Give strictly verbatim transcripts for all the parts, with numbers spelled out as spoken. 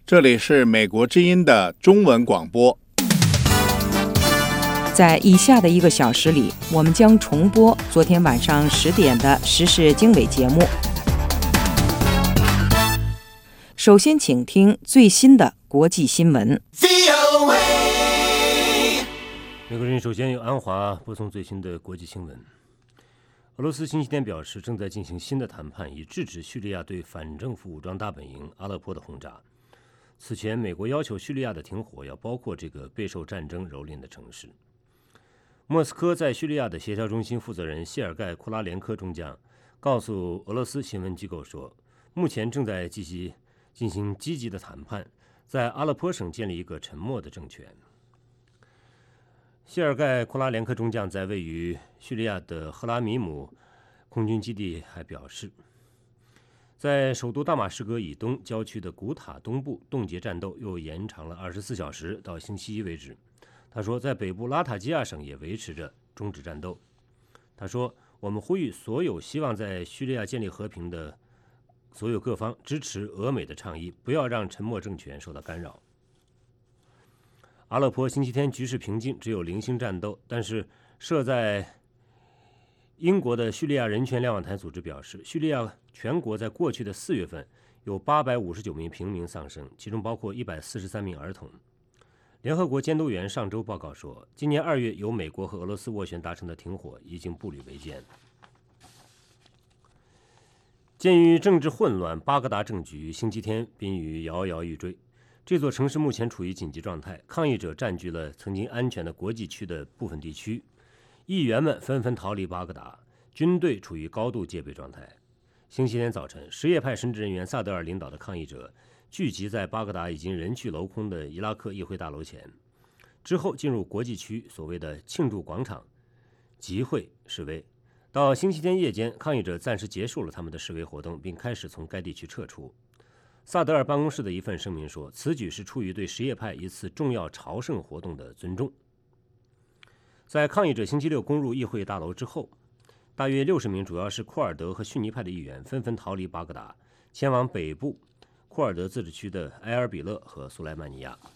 这里是美国之音的中文广播。 在以下的一个小时里，我们将重播昨天晚上十点的时事经纬节目。首先请听最新的国际新闻。 美国人首先由安华播送最新的国际新闻。俄罗斯星期天表示，正在进行新的谈判，以制止叙利亚对反政府武装大本营阿勒颇的轰炸。此前，美国要求叙利亚的停火要包括这个备受战争蹂躏的城市。莫斯科在叙利亚的协调中心负责人谢尔盖·库拉连科中将告诉俄罗斯新闻机构说，目前正在继续进行积极的谈判，在阿勒颇省建立一个沉默的政权。谢尔盖·库拉连科中将在位于叙利亚的赫拉米姆空军基地还表示，在首都大马士革以东郊区的古塔东部冻结战斗又延长了二十四小时，到星期一为止。他说，在北部拉塔基亚省也维持着终止战斗。他说，我们呼吁所有希望在叙利亚建立和平的所有各方支持俄美的倡议，不要让沉默政权受到干扰。阿勒颇星期天局势平静，只有零星战斗，但是设在英国的叙利亚人权瞭望台组织表示，叙利亚全国在过去的四月份有八百五十九名平民丧生，其中包括一百四十三名儿童。联合国监督员上周报告说，今年二月由美国和俄罗斯斡旋达成的停火已经步履维艰。鉴于政治混乱，巴格达政局星期天濒于摇摇欲坠。这座城市目前处于紧急状态，抗议者占据了曾经安全的国际区的部分地区，议员们纷纷逃离巴格达，军队处于高度戒备状态。星期天早晨，什叶派神职人员萨德尔领导的抗议者聚集在巴格达已经人去楼空的伊拉克议会大楼前，之后进入国际区所谓的庆祝广场集会示威。到星期天夜间，抗议者暂时结束了他们的示威活动，并开始从该地区撤出。萨德尔办公室的一份声明说，此举是出于对什叶派一次重要朝圣活动的尊重。在抗议者星期六攻入议会大楼之后，大约六十名主要是库尔德和逊尼派的议员纷纷逃离巴格达，前往北部库尔德自治区的埃尔比勒和苏莱曼尼亚。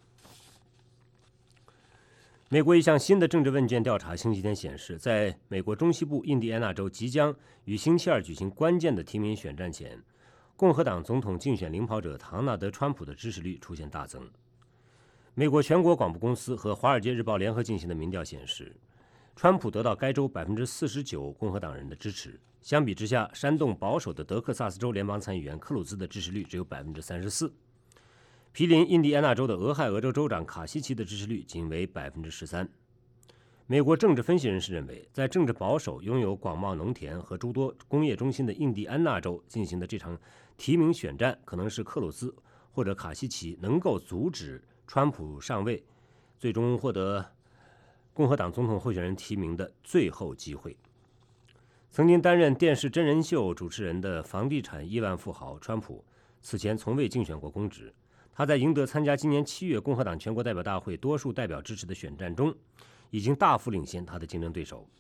美国一项新的政治问卷调查星期天显示，在美国中西部印第安纳州即将于星期二举行关键的提名选战前，共和党总统竞选领跑者唐纳德·川普的支持率出现大增。美国全国广播公司和《华尔街日报》联合进行的民调显示，川普得到该州百分之四十九共和党人的支持。相比之下，煽动保守的德克萨斯州联邦参议员克鲁兹的支持率只有百分之三十四。毗邻印第安纳州的俄亥俄州州长卡西奇的支持率仅为百分之十三。美国政治分析人士认为，在政治保守、拥有广袤农田和诸多工业中心的印第安纳州进行的这场提名选战，可能是克鲁兹或者卡西奇能够阻止川普上位，最终获得共和党总统候选人提名的最后机会。曾经担任电视真人秀主持人的房地产亿万富豪川普，此前从未竞选过公职。他在赢得参加今年七月共和党全国代表大会多数代表支持的选战中，已经大幅领先他的竞争对手。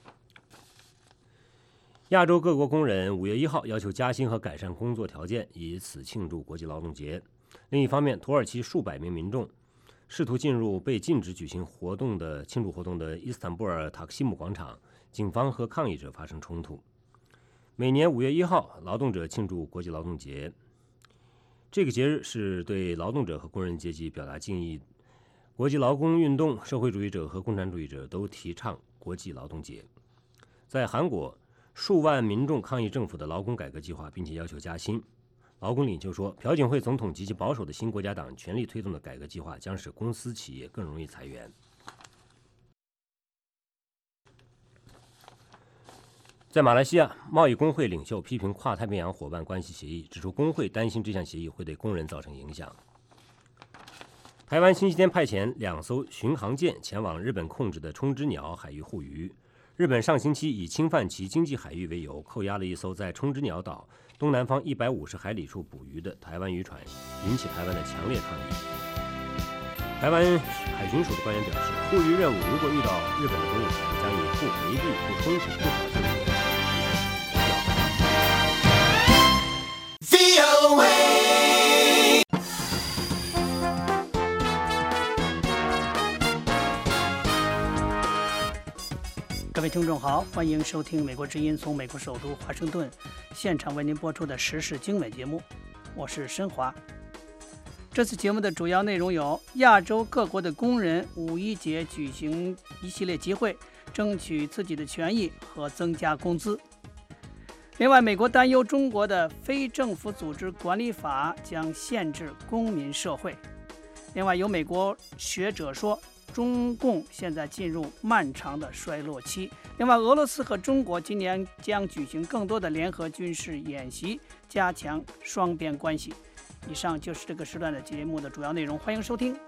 亚洲各国工人五月一号要求加薪和改善工作条件，以此庆祝国际劳动节。另一方面，土耳其数百名民众试图进入被禁止举行活动的庆祝活动的伊斯坦布尔塔克西姆广场，警方和抗议者发生冲突。每年五月一号，劳动者庆祝国际劳动节。这个节日是对劳动者和工人阶级表达敬意。国际劳工运动、社会主义者和共产主义者都提倡国际劳动节。在韩国，数万民众抗议政府的劳工改革计划，并且要求加薪。劳工领袖说，朴槿惠总统及其保守的新国家党全力推动的改革计划将使公司企业更容易裁员。在马来西亚，贸易工会领袖批评跨太平洋伙伴关系协议，指出工会担心这项协议会对工人造成影响。台湾星期天派遣两艘巡航舰前往日本控制的冲之鸟海域护渔。日本上星期以侵犯其经济海域为由，扣押了一艘在冲之鸟岛东南方一百五十海里处捕鱼的台湾渔船，引起台湾的强烈抗议。台湾海巡署的官员表示，护渔任务如果遇到日本的公务船，将以不回避、不冲突、不挑衅的听众好，欢迎收听美国之音从美国首都华盛顿现场为您播出的时事经纬节目，我是申华。这次节目的主要内容有：亚洲各国的工人五一节举行一系列集会，争取自己的权益和增加工资。另外，美国担忧中国的非政府组织管理法将限制公民社会。另外，有美国学者说，中共现在进入漫长的衰落期。另外，俄罗斯和中国今年将举行更多的联合军事演习，加强双边关系。以上就是这个时段的节目的主要内容，欢迎收听。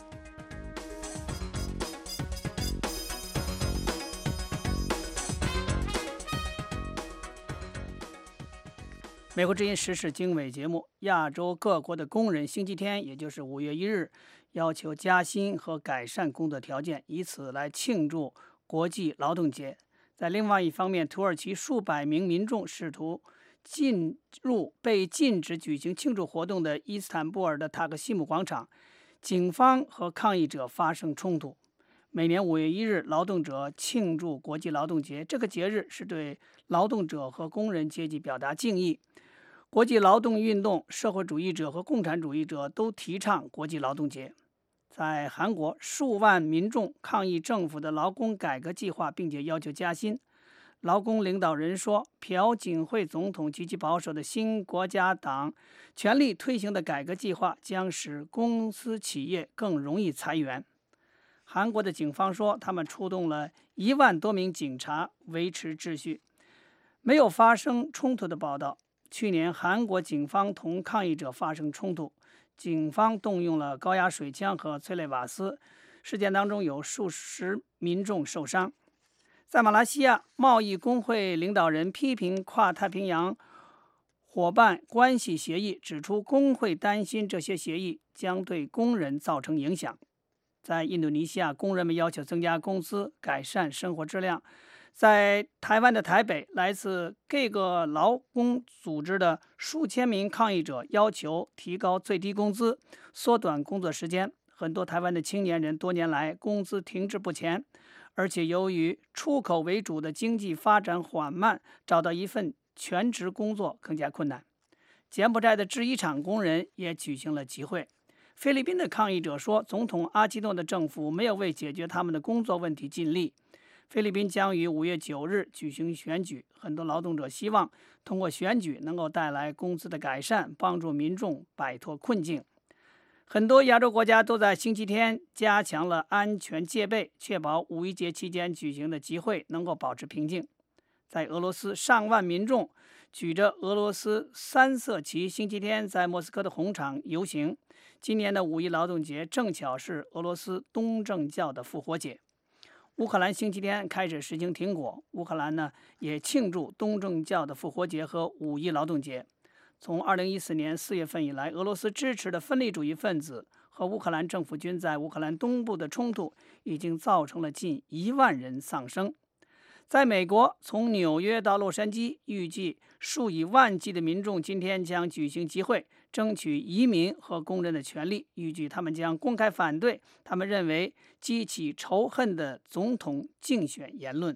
美国之音时事经纬节目，亚洲各国的工人星期天，也就是五月一日，要求加薪和改善工作条件，以此来庆祝国际劳动节。在另外一方面，土耳其数百名民众试图进入被禁止举行庆祝活动的伊斯坦布尔的塔克西姆广场，警方和抗议者发生冲突。每年五月一日，劳动者庆祝国际劳动节，这个节日是对劳动者和工人阶级表达敬意。国际劳动运动、社会主义者和共产主义者都提倡国际劳动节。在韩国，数万民众抗议政府的劳工改革计划，并且要求加薪。劳工领导人说，朴槿惠总统及其保守的新国家党全力推行的改革计划将使公司企业更容易裁员。韩国的警方说，他们出动了一万多名警察维持秩序，没有发生冲突的报道。去年，韩国警方同抗议者发生冲突，警方动用了高压水枪和催泪瓦斯，事件当中有数十民众受伤。在马来西亚，贸易工会领导人批评跨太平洋伙伴关系协议，指出工会担心这些协议将对工人造成影响。在印度尼西亚，工人们要求增加工资，改善生活质量。在台湾的台北，来自各个劳工组织的数千名抗议者要求提高最低工资，缩短工作时间。很多台湾的青年人多年来工资停滞不前，而且由于出口为主的经济发展缓慢，找到一份全职工作更加困难。柬埔寨的制衣厂工人也举行了集会。菲律宾的抗议者说，总统阿基诺的政府没有为解决他们的工作问题尽力。菲律宾将于五月九日举行选举，很多劳动者希望通过选举能够带来工资的改善，帮助民众摆脱困境。很多亚洲国家都在星期天加强了安全戒备，确保五一节期间举行的集会能够保持平静。在俄罗斯，上万民众举着俄罗斯三色旗，星期天在莫斯科的红场游行。今年的五一劳动节正巧是俄罗斯东正教的复活节。乌克兰星期天开始实行停火，乌克兰呢也庆祝东正教的复活节和五一劳动节。从二零一四年四月份以来，俄罗斯支持的分离主义分子和乌克兰政府军在乌克兰东部的冲突已经造成了近一万人丧生。在美国，从纽约到洛杉矶，预计数以万计的民众今天将举行集会，争取移民和工人的权利。预计他们将公开反对他们认为激起仇恨的总统竞选言论。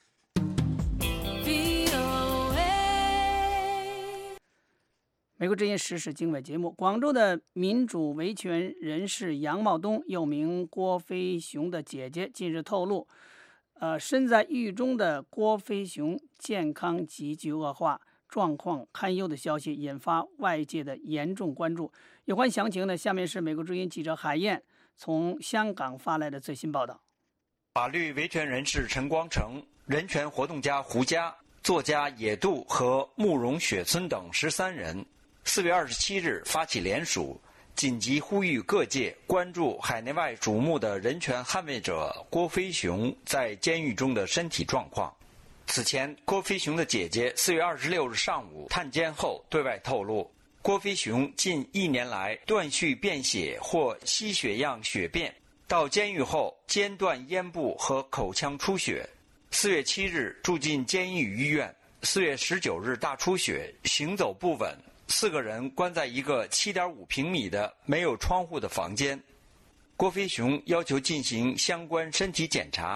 美国之音时事经纬节目，广州的民主维权人士杨茂东，又名郭飞雄的姐姐，近日透露，呃，身在狱中的郭飞雄健康急剧恶化，状况堪忧的消息引发外界的严重关注。有关详情呢，下面是美国之音记者海燕从香港发来的最新报道。 法律维权人士陈光诚、人权活动家胡佳、作家野渡和慕容雪村等十三人，四月二十七日发起联署，紧急呼吁各界关注海内外瞩目的人权捍卫者郭飞雄在监狱中的身体状况。此前，郭飞雄的姐姐四月二十六日上午探监后对外透露，郭飞雄近一年来断续便血或吸血样血便，到监狱后间断咽部和口腔出血。四月七日住进监狱医院，四月十九日大出血，行走不稳，四个人关在一个 七点五平米的没有窗户的房间。郭飞雄要求进行相关身体检查，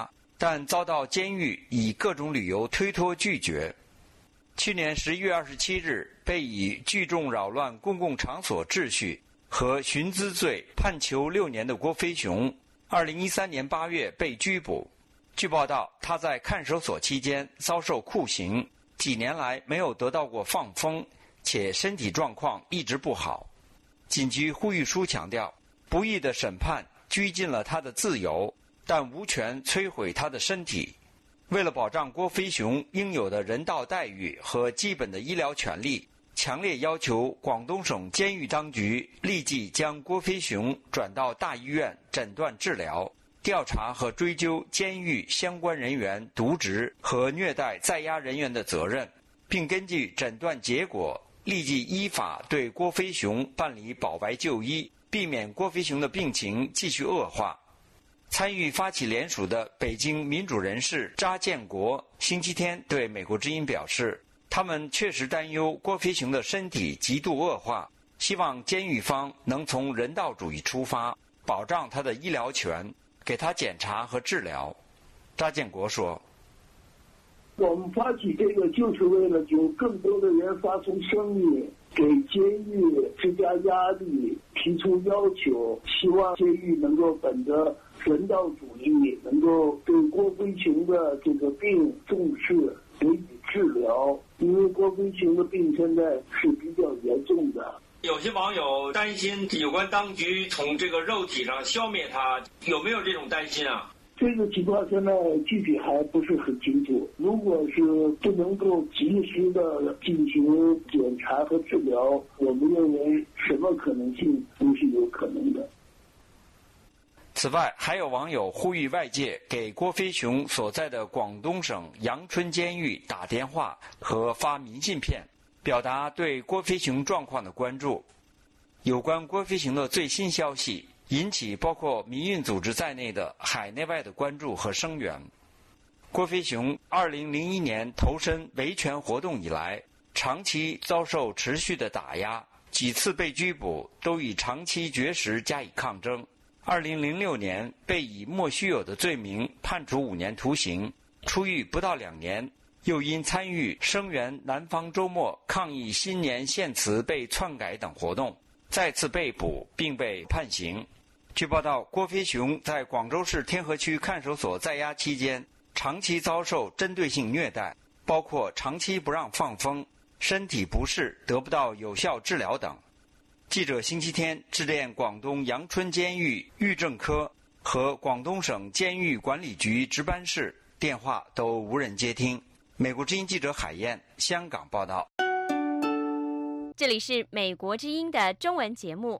但遭到监狱以各种理由推脱拒绝。去年十一月二十七日，被以聚众扰乱公共场所秩序和寻资罪判囚六年的郭飞雄，二零一三年八月被拘捕。据报道，他在看守所期间遭受酷刑，几年来没有得到过放风，且身体状况一直不好。警局呼吁书强调，不义的审判拘禁了他的自由，但无权摧毁他的身体。为了保障郭飞雄应有的人道待遇和基本的医疗权利，强烈要求广东省监狱当局立即将郭飞雄转到大医院诊断治疗，调查和追究监狱相关人员渎职和虐待在押人员的责任，并根据诊断结果立即依法对郭飞雄办理保外就医，避免郭飞雄的病情继续恶化。参与发起联署的北京民主人士查建国星期天对美国之音表示，他们确实担忧郭飞雄的身体极度恶化，希望监狱方能从人道主义出发，保障他的医疗权，给他检查和治疗。查建国说， 我们发起这个就是为了有更多的人发出声音，给监狱施加压力，提出要求，希望监狱能够本着人道主义，能够对郭飞雄的这个病重视，给予治疗。因为郭飞雄的病现在是比较严重的。 有些网友担心有关当局从这个肉体上消灭他，有没有这种担心啊？ 这个情况现在具体还不是很清楚。如果是不能够及时的进行检查和治疗，我们认为什么可能性都是有可能的。 此外，还有网友呼吁外界给郭飞雄所在的广东省阳春监狱打电话和发明信片，表达对郭飞雄状况的关注。有关郭飞雄的最新消息引起包括民运组织在内的海内外的关注和声援。郭飞雄二零零一年投身维权活动以来，长期遭受持续的打压，几次被拘捕都以长期绝食加以抗争。二零零六年被以莫须有的罪名判处五年徒刑，出狱不到两年，又因参与声援南方周末抗议新年献词被篡改等活动，再次被捕并被判刑。据报道，郭飞雄在广州市天河区看守所在押期间，长期遭受针对性虐待，包括长期不让放风、身体不适得不到有效治疗等。记者星期天致电广东阳春监狱狱政科和广东省监狱管理局值班室，电话都无人接听。美国之音记者海燕，香港报道。 这里是美国之音的中文节目。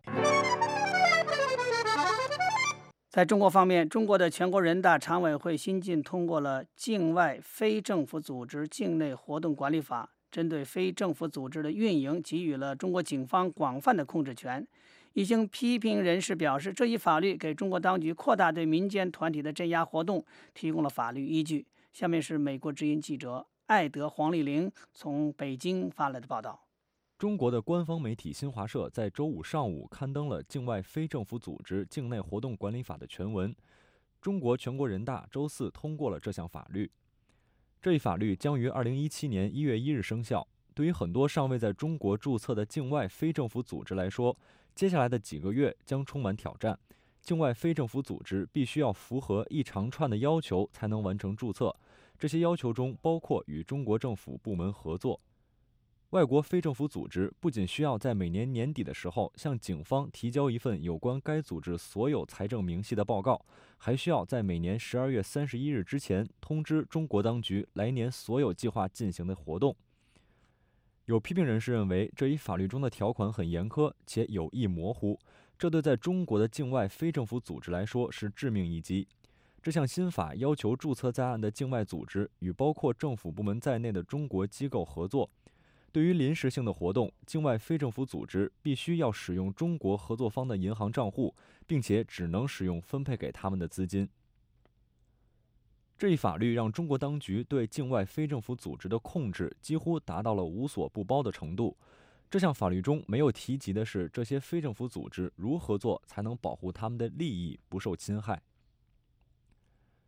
在中国方面，中国的全国人大常委会新近通过了《境外非政府组织境内活动管理法》，针对非政府组织的运营给予了中国警方广泛的控制权。一些批评人士表示，这一法律给中国当局扩大对民间团体的镇压活动提供了法律依据。下面是美国之音记者艾德·黄丽玲从北京发来的报道。 中国的官方媒体新华社在周五上午刊登了《境外非政府组织境内活动管理法》的全文。中国全国人大周四通过了这项法律。这一法律将于二零一七年一月一日生效。对于很多尚未在中国注册的境外非政府组织来说，接下来的几个月将充满挑战。境外非政府组织必须要符合一长串的要求才能完成注册，这些要求中包括与中国政府部门合作。外国非政府组织不仅需要在每年年底的时候向警方提交一份有关该组织所有财政明细的报告，还需要在每年十二月三十一日之前通知中国当局来年所有计划进行的活动。有批评人士认为，这一法律中的条款很严苛且有意模糊，这对在中国的境外非政府组织来说是致命一击。这项新法要求注册在案的境外组织与包括政府部门在内的中国机构合作。对于临时性的活动，境外非政府组织必须要使用中国合作方的银行账户，并且只能使用分配给他们的资金。这一法律让中国当局对境外非政府组织的控制几乎达到了无所不包的程度。这项法律中没有提及的是，这些非政府组织如何做才能保护他们的利益不受侵害。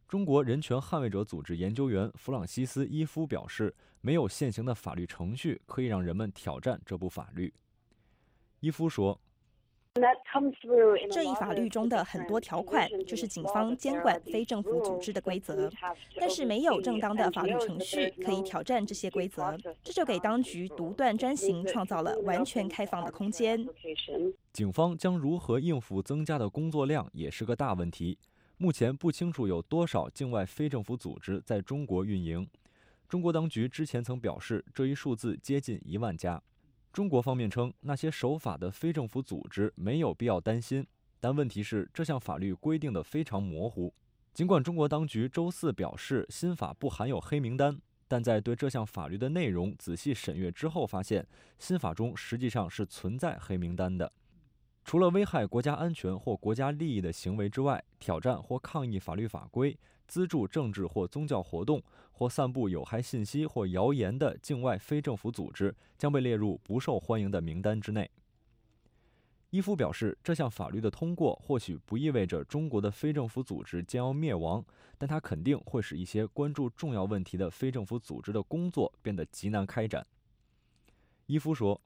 中国人权捍卫者组织研究员弗朗西斯·伊夫表示，没有现行的法律程序可以让人们挑战这部法律。伊夫说， 这一法律中的很多条款就是警方监管非政府组织的规则，但是没有正当的法律程序可以挑战这些规则，这就给当局独断专行创造了完全开放的空间。 警方将如何应付增加的工作量也是个大问题。目前不清楚有多少境外非政府组织在中国运营。中国当局之前曾表示，这一数字接近一万家。中国方面称，那些守法的非政府组织没有必要担心，但问题是这项法律规定的非常模糊。尽管中国当局周四表示新法不含有黑名单，但在对这项法律的内容仔细审阅之后发现，新法中实际上是存在黑名单的。除了危害国家安全或国家利益的行为之外，挑战或抗议法律法规、资助政治或宗教活动或散布有害信息或谣言的境外非政府组织将被列入不受欢迎的名单之内。伊夫表示，这项法律的通过或许不意味着中国的非政府组织将要灭亡，但它肯定会使一些关注重要问题的非政府组织的工作变得极难开展。伊夫说，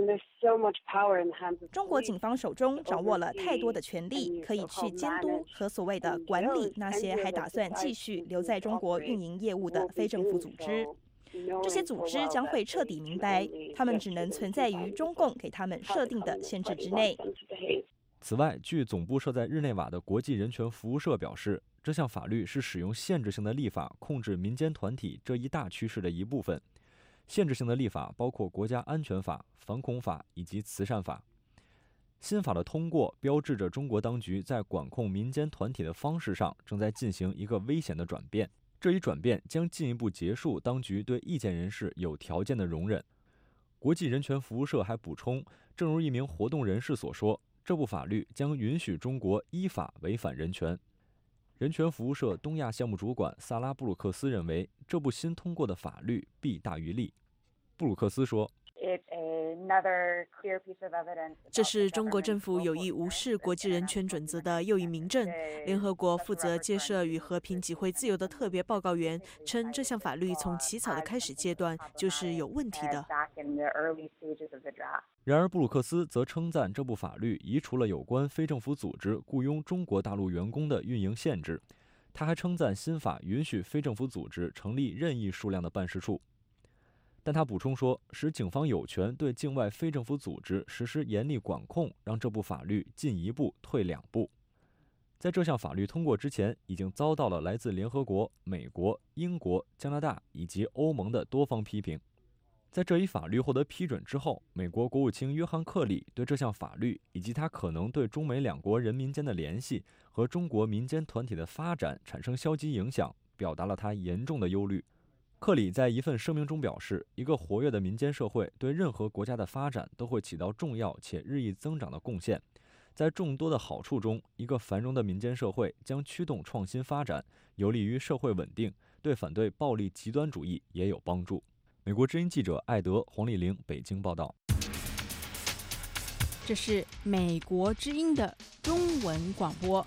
中国警方手中掌握了太多的权力，可以去监督和所谓的管理那些还打算继续留在中国运营业务的非政府组织。这些组织将会彻底明白，他们只能存在于中共给他们设定的限制之内。 此外，据总部设在日内瓦的国际人权服务社表示，这项法律是使用限制性的立法控制民间团体这一大趋势的一部分。限制性的立法包括国家安全法、反恐法以及慈善法。新法的通过标志着中国当局在管控民间团体的方式上正在进行一个危险的转变。这一转变将进一步结束当局对意见人士有条件的容忍。国际人权服务社还补充，正如一名活动人士所说，这部法律将允许中国依法违反人权。人权服务社东亚项目主管萨拉·布鲁克斯认为，这部新通过的法律弊大于利。布鲁克斯说， 这是中国政府有意无视国际人权准则的又一明证。联合国负责介绍与和平集会自由的特别报告员称，这项法律从起草的开始阶段就是有问题的。 然而，布鲁克斯则称赞这部法律移除了有关非政府组织雇佣中国大陆员工的运营限制。他还称赞新法允许非政府组织成立任意数量的办事处。但他补充说，使警方有权对境外非政府组织实施严厉管控，让这部法律进一步退两步。在这项法律通过之前，已经遭到了来自联合国、美国、英国、加拿大以及欧盟的多方批评。在这一法律获得批准之后，美国国务卿约翰·克里对这项法律以及它可能对中美两国人民间的联系和中国民间团体的发展产生消极影响，表达了他严重的忧虑。克里在一份声明中表示，一个活跃的民间社会对任何国家的发展都会起到重要且日益增长的贡献。在众多的好处中，一个繁荣的民间社会将驱动创新发展，有利于社会稳定，对反对暴力极端主义也有帮助。美国之音记者艾德·黄丽玲北京报道。 这是美国之音的中文广播。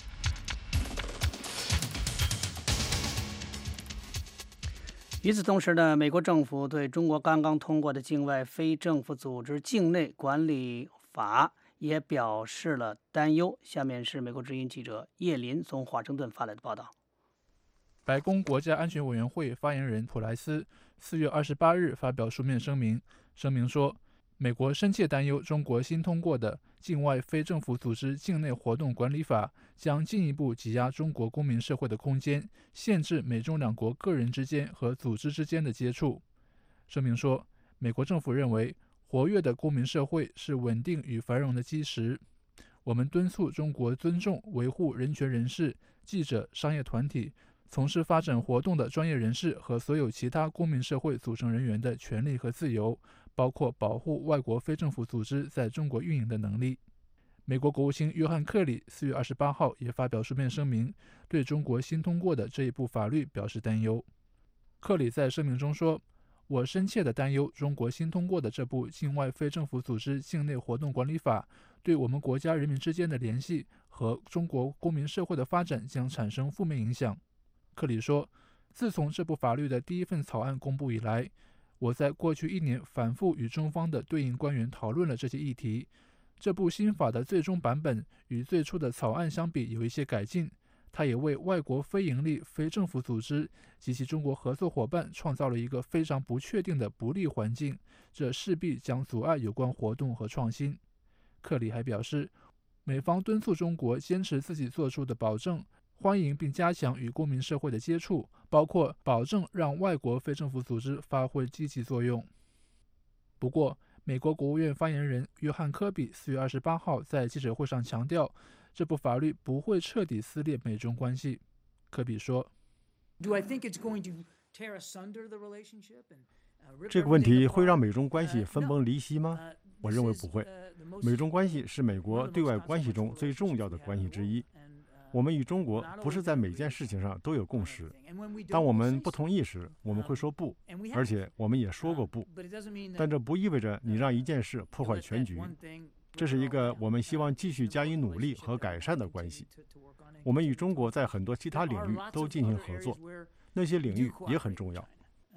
与此同时呢，美国政府对中国刚刚通过的境外非政府组织境内管理法也表示了担忧。下面是美国之音记者叶林从华盛顿发来的报道。 白宫国家安全委员会发言人普莱斯四月二十八日发表书面声明，声明说，美国深切担忧中国新通过的境外非政府组织境内活动管理法将进一步挤压中国公民社会的空间，限制美中两国个人之间和组织之间的接触。声明说，美国政府认为活跃的公民社会是稳定与繁荣的基石。我们敦促中国尊重维护人权人士、记者、商业团体、从事发展活动的专业人士和所有其他公民社会组成人员的权利和自由，包括保护外国非政府组织在中国运营的能力。美国国务卿约翰·克里四月二十八号也发表书面声明，对中国新通过的这一部法律表示担忧。克里在声明中说，我深切地担忧中国新通过的这部境外非政府组织境内活动管理法对我们国家人民之间的联系和中国公民社会的发展将产生负面影响。 克里说，自从这部法律的第一份草案公布以来，我在过去一年反复与中方的对应官员讨论了这些议题。这部新法的最终版本与最初的草案相比有一些改进，它也为外国非营利非政府组织及其中国合作伙伴创造了一个非常不确定的不利环境，这势必将阻碍有关活动和创新。克里还表示，美方敦促中国坚持自己做出的保证，欢迎并加强与公民社会的接触，包括保证让外国非政府组织发挥积极作用。不过，美国国务院发言人约翰·科比四月二十八号在记者会上强调，这部法律不会彻底撕裂美中关系。科比说， 这个问题会让美中关系分崩离析吗？我认为不会。美中关系是美国对外关系中最重要的关系之一。我们与中国不是在每件事情上都有共识，当我们不同意时，我们会说不，而且我们也说过不。但这不意味着你让一件事破坏全局。这是一个我们希望继续加以努力和改善的关系。我们与中国在很多其他领域都进行合作，那些领域也很重要。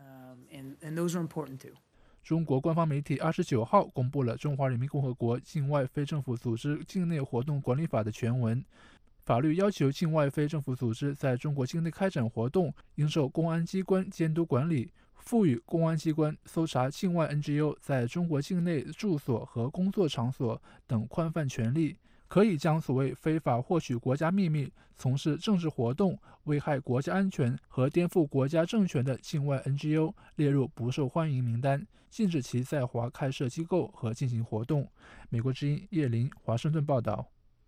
中国官方媒体二十九号公布了《中华人民共和国境外非政府组织境内活动管理法》的全文。法律要求境外非政府组织在中国境内开展活动，应受公安机关监督管理，赋予公安机关搜查境外 N G O 在中国境内住所和工作场所等宽泛权利，可以将所谓非法获取国家秘密、从事政治活动、危害国家安全和颠覆国家政权的境外 N G O 列入不受欢迎名单，禁止其在华开设机构和进行活动。美国之音叶林华盛顿报道。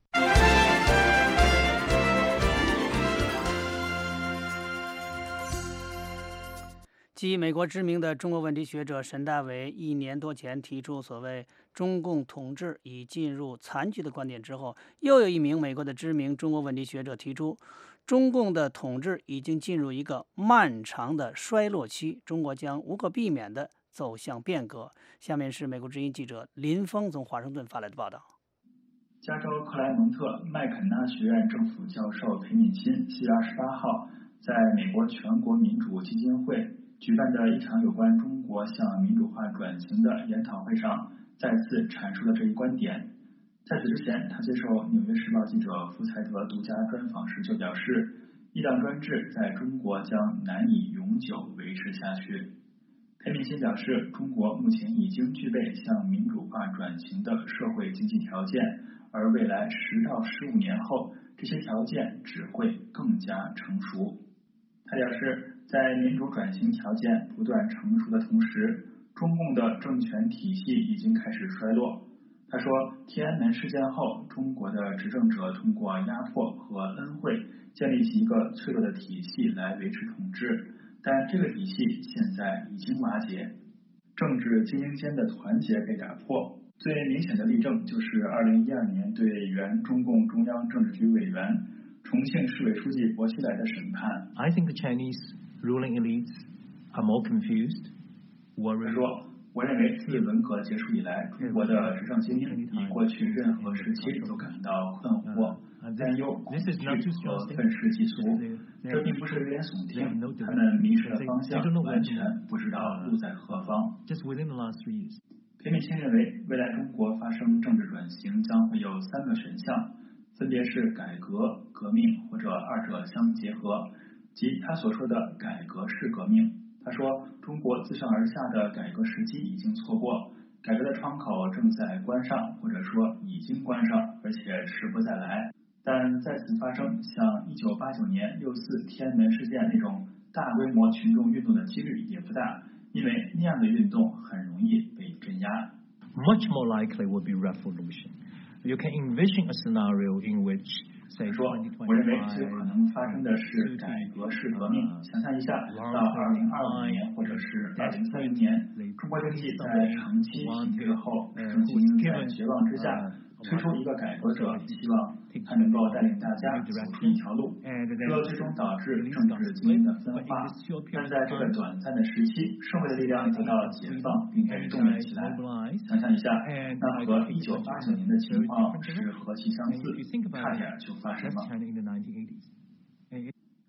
继美国知名的中国问题学者沈大伟一年多前提出所谓中共统治已进入残局的观点之后，又有一名美国的知名中国问题学者提出，中共的统治已经进入一个漫长的衰落期，中国将无可避免地走向变革。下面是美国之音记者林峰从华盛顿发来的报道。 加州克莱蒙特麦肯纳学院政府教授裴敏钦七月二十八号在美国全国民主基金会举办的一场有关中国向民主化转型的研讨会上，再次阐述了这一观点。在此之前，他接受《纽约时报》记者福才德独家专访时就表示，一党专制在中国将难以永久维持下去。裴敏钦表示，中国目前已经具备向民主化转型的社会经济条件，而未来十到十五年后，这些条件只会更加成熟。他表示，在民主转型条件不断成熟的同时，中共的政权体系已经开始衰落。他说，天安门事件后，中国的执政者通过压迫和恩惠建立起一个脆弱的体系来维持统治，但这个体系现在已经瓦解，政治精英间的团结被打破。最明显的例证就是二零一二年对原中共中央政治局委员、重庆市委书记薄熙来的审判。 I think the Chinese ruling elites are more confused, worried. 他说，我认为自文革结束以来，中国的执政精英比过去任何时期都感到困惑、担忧、恐惧和愤世嫉俗。这并不是危言耸听，他们迷失了方向，完全不知道路在何方。 Just within the last three years. 裴敏钦认为，未来中国发生政治转型将会有三个选项，分别是改革、革命或者二者相结合，即他所说的改革式革命。他说，中国自上而下的改革时机已经错过，改革的窗口正在关上，或者说已经关上，而且时不再来。但再次发生像一九八九年六四天安门事件那种大规模群众运动的几率也不大，因为那样的运动很容易被镇压。 Much more likely would be revolution. You can envision a scenario in which, say, 说，我认为最可能发生的是改革式革命。想象一下，到二零二五年或者是二零三零年，中国经济在长期停滞后，执政精英在绝望之下推出一个改革者，希望他能够带领大家走出一条路，这最终导致政治精英的分化。但在这个短暂的时期，社会的力量得到解放，并且动员起来。想象一下，那和一九八九年的情况是何其相似，差点就发生了。裴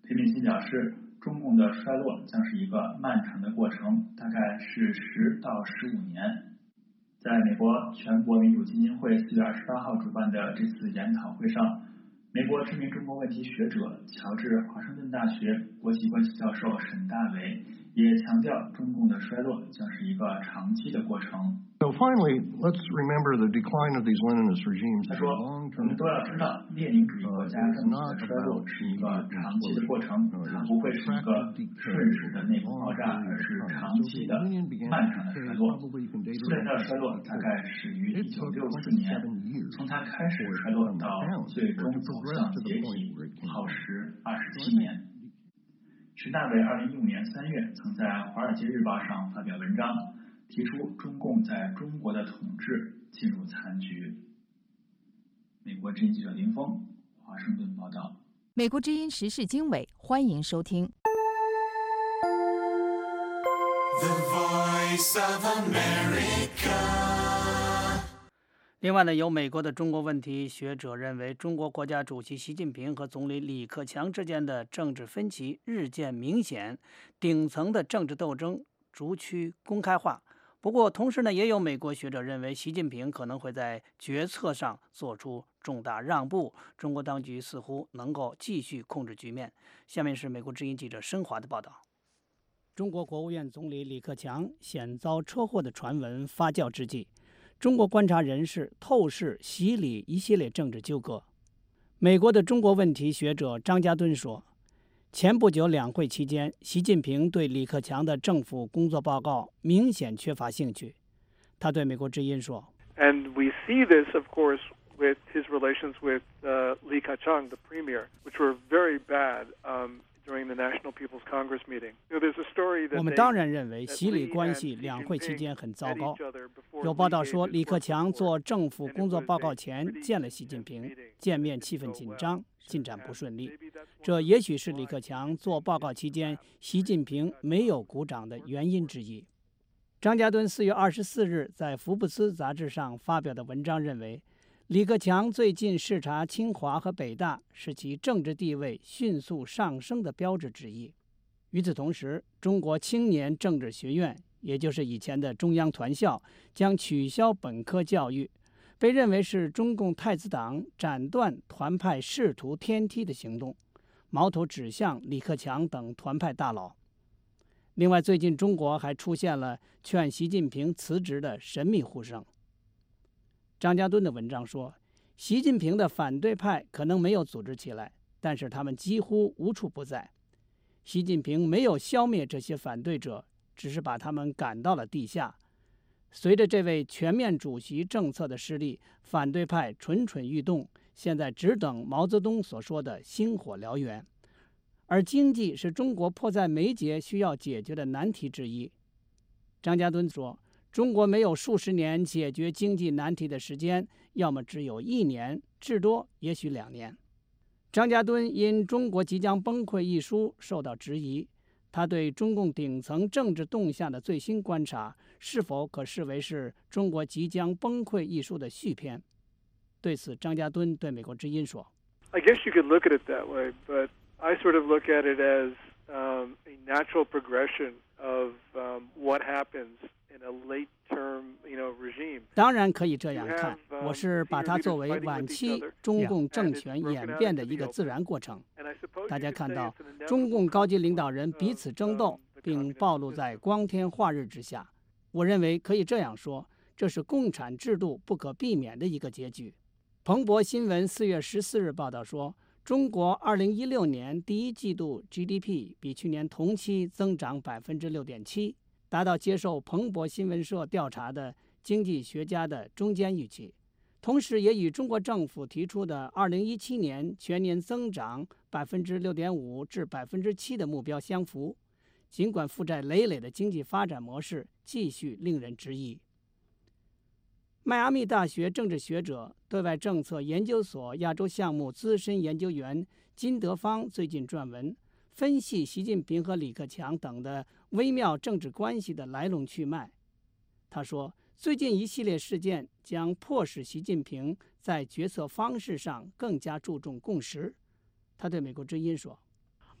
裴敏欣表示，中共的衰落将是一个漫长的过程，大概是十到十五年。在美国全国民主基金会四月二十八号主办的这次研讨会上，美国知名中国问题学者、乔治华盛顿大学国际关系教授沈大伟也强调，中共的衰落将是一个长期的过程。 So finally, let's remember the decline of these Leninist regimes. 他说，我们都要知道，列宁主义国家政体的衰落是一个长期的过程，它不会是一个瞬时的内部爆炸，而是长期的、漫长的衰落。苏联的衰落大概始于一九六四年，从它开始衰落到最终走向解体，耗时二十七年。沈大伟二零一五年三月曾在《华尔街日报》上发表文章，提出中共在中国的统治进入残局。美国之音记者林峰，华盛顿报道。 美国之音时事经纬，欢迎收听。 The Voice of America。 另外呢，有美国的中国问题学者认为，中国国家主席习近平和总理李克强之间的政治分歧日渐明显，顶层的政治斗争逐趋公开化。不过，同时呢，也有美国学者认为，习近平可能会在决策上做出重大让步，中国当局似乎能够继续控制局面。下面是美国之音记者申华的报道。中国国务院总理李克强险遭车祸的传闻发酵之际，中国观察人士透视习李一系列政治纠葛。美国的中国问题学者张家敦说，前不久两会期间，习近平对李克强的政府工作报告明显缺乏兴趣。他对美国之音说 And we see this, of course, with his relations with uh, Li Keqiang, the premier, which were very bad um, during the National People's Congress meeting. You know, there's a story that 我们当然认为习李关系两会期间很糟糕。有报道说，李克强做政府工作报告前见了习近平，见面气氛紧张，进展不顺利。这也许是李克强做报告期间习近平没有鼓掌的原因之一。张家敦四月二十四日在《福布斯》杂志上发表的文章认为，李克强最近视察清华和北大是其政治地位迅速上升的标志之一。与此同时，中国青年政治学院，也就是以前的中央团校，将取消本科教育，被认为是中共太子党斩断团派仕途天梯的行动，矛头指向李克强等团派大佬。另外，最近中国还出现了劝习近平辞职的神秘呼声。张家敦的文章说，习近平的反对派可能没有组织起来，但是他们几乎无处不在。习近平没有消灭这些反对者，只是把他们赶到了地下。随着这位全面主席政策的失利，反对派蠢蠢欲动，现在只等毛泽东所说的星火燎原。而经济是中国迫在眉睫需要解决的难题之一。张家敦说，中国没有数十年解决经济难题的时间，要么只有一年，至多也许两年。张家敦因《中国即将崩溃》一书受到质疑，他对中共顶层政治动向的最新观察，是否可视为是《中国即将崩溃》一书的续篇？对此，张家敦对美国之音说 I guess you could look at it that way, but I sort of look at it as um, a natural progression of um, what happens in a late-term, you know, regime. 当然可以这样看，我是把它作为晚期中共政权演变的一个自然过程。大家看到，中共高级领导人彼此争斗，并暴露在光天化日之下。我认为可以这样说，这是共产制度不可避免的一个结局。彭博新闻四月十四日报道说，中国二零一六年第一季度 G D P 比去年同期增长百分之六点七，达到接受彭博新闻社调查的经济学家的中间预期，同时也与中国政府提出的二零一七年全年增长百分之六点五至百分之七的目标相符。尽管负债累累的经济发展模式继续令人质疑。迈阿密大学政治学者、对外政策研究所亚洲项目资深研究员金德芳最近撰文，分析习近平和李克强等的微妙政治关系的来龙去脉。他说，最近一系列事件将迫使习近平在决策方式上更加注重共识。他对美国之音说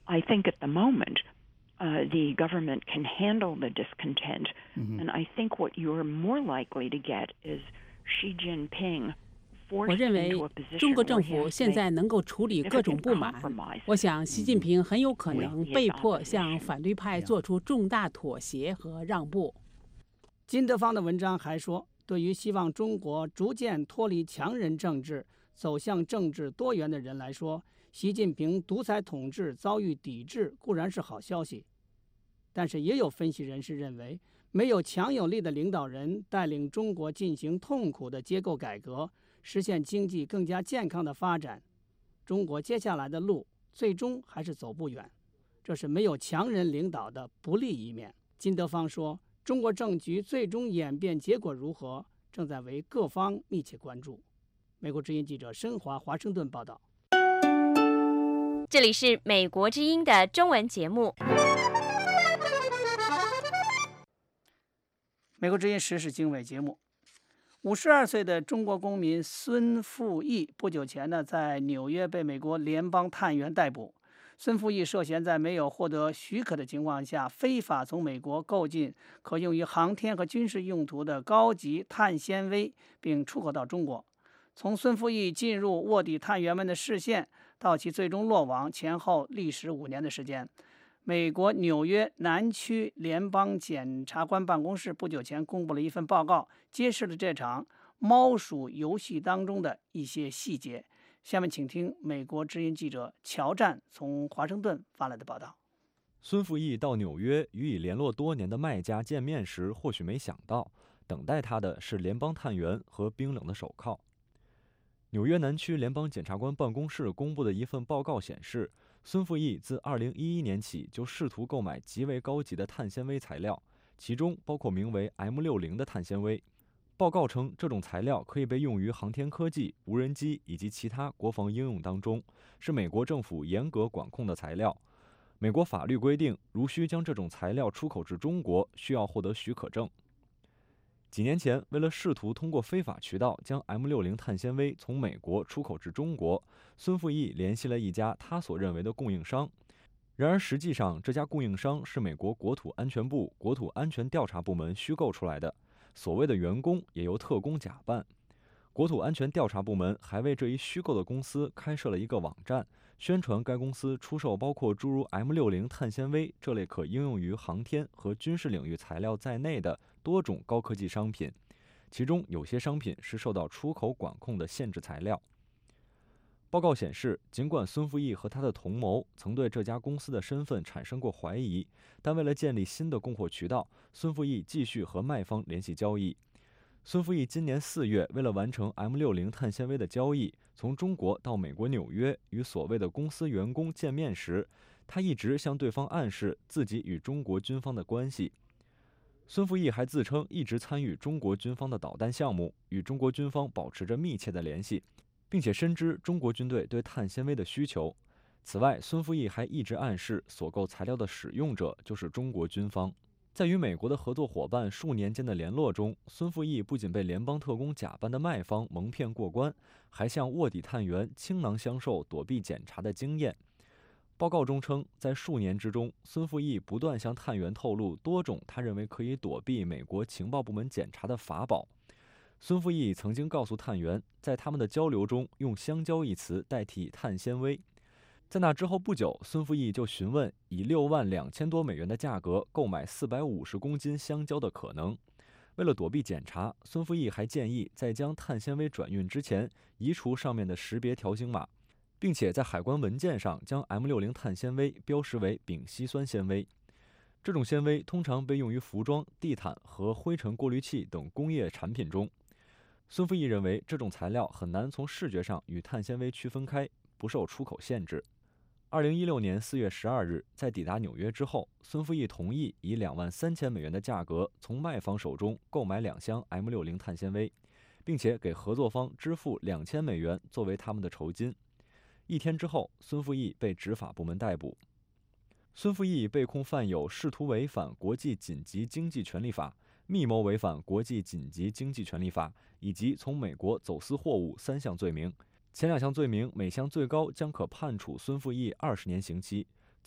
I think at the moment, uh, the government can handle the discontent, mm-hmm. and I think what you're more likely to get is Xi Jinping 我认为中国政府现在能够处理各种不满。我想，习近平很有可能被迫向反对派做出重大妥协和让步。 金德芳的文章还说，对于希望中国逐渐脱离强人政治，走向政治多元的人来说，习近平独裁统治遭遇抵制固然是好消息，但是也有分析人士认为，没有强有力的领导人带领中国进行痛苦的结构改革，实现经济更加健康的发展，中国接下来的路最终还是走不远，这是没有强人领导的不利一面。金德芳说，中国政局最终演变结果如何，正在为各方密切关注。美国之音记者申华华盛顿报道。 这里是美国之音的中文节目。 美国之音时事经纬节目。五十二岁的中国公民孙富义不久前呢，在纽约被美国联邦探员逮捕。孙富义涉嫌在没有获得许可的情况下，非法从美国购进可用于航天和军事用途的高级碳纤维，并出口到中国。从孙富义进入卧底探员们的视线到其最终落网，前后历时五年的时间。美国纽约南区联邦检察官办公室不久前公布了一份报告，揭示了这场猫鼠游戏当中的一些细节。下面请听美国之音记者乔战从华盛顿发来的报道。 孙富义到纽约与已联络多年的卖家见面时，或许没想到，等待他的是联邦探员和冰冷的手铐。纽约南区联邦检察官办公室公布的一份报告显示，孙富义自二零一一年起就试图购买极为高级的碳纤维材料，其中包括名为 M 六十 的碳纤维。报告称，这种材料可以被用于航天科技、无人机以及其他国防应用当中，是美国政府严格管控的材料。美国法律规定，如需将这种材料出口至中国，需要获得许可证。几年前，为了试图通过非法渠道将 M 六十 碳纤维从美国出口至中国，孙富义联系了一家他所认为的供应商。然而，实际上这家供应商是美国国土安全部国土安全调查部门虚构出来的，所谓的员工也由特工假扮。国土安全调查部门还为这一虚构的公司开设了一个网站，宣传该公司出售包括诸如 M 六十 碳纤维这类可应用于航天和军事领域材料在内的多种高科技商品，其中有些商品是受到出口管控的限制材料。报告显示，尽管孙富义和他的同谋曾对这家公司的身份产生过怀疑，但为了建立新的供货渠道，孙富义继续和卖方联系交易。孙富义今年四月为了完成 M 六十 碳纤维的交易，从中国到美国纽约与所谓的公司员工见面时，他一直向对方暗示自己与中国军方的关系。孙富义还自称一直参与中国军方的导弹项目，与中国军方保持着密切的联系，并且深知中国军队对碳纤维的需求。此外，孙富义还一直暗示所购材料的使用者就是中国军方。在与美国的合作伙伴数年间的联络中，孙富义不仅被联邦特工假扮的卖方蒙骗过关，还向卧底探员倾囊相授躲避检查的经验。报告中称，在数年之中，孙富义不断向探员透露多种他认为可以躲避美国情报部门检查的法宝。孙富义曾经告诉探员，在他们的交流中用香蕉一词代替碳纤维。在那之后不久，孙富义就询问以六万两千多美元的价格购买四百五十公斤香蕉的可能。为了躲避检查，孙富义还建议在将碳纤维转运之前移除上面的识别条形码，并且在海关文件上将 M 六十 碳纤维标识为丙烯酸纤维。这种纤维通常被用于服装、地毯和灰尘过滤器等工业产品中。孙富义认为这种材料很难从视觉上与碳纤维区分开，不受出口限制。二零一六年四月十二日，在抵达纽约之后，孙富义同意以两万三千美元的价格从卖方手中购买两箱 M 六十 碳纤维，并且给合作方支付两千美元作为他们的酬金。一天之后，孙富义被执法部门逮捕。孙富义被控犯有试图违反国际紧急经济权利法、密谋违反国际紧急经济权利法以及从美国走私货物三项罪名。前两项罪名每项最高将可判处孙富义二十年刑期，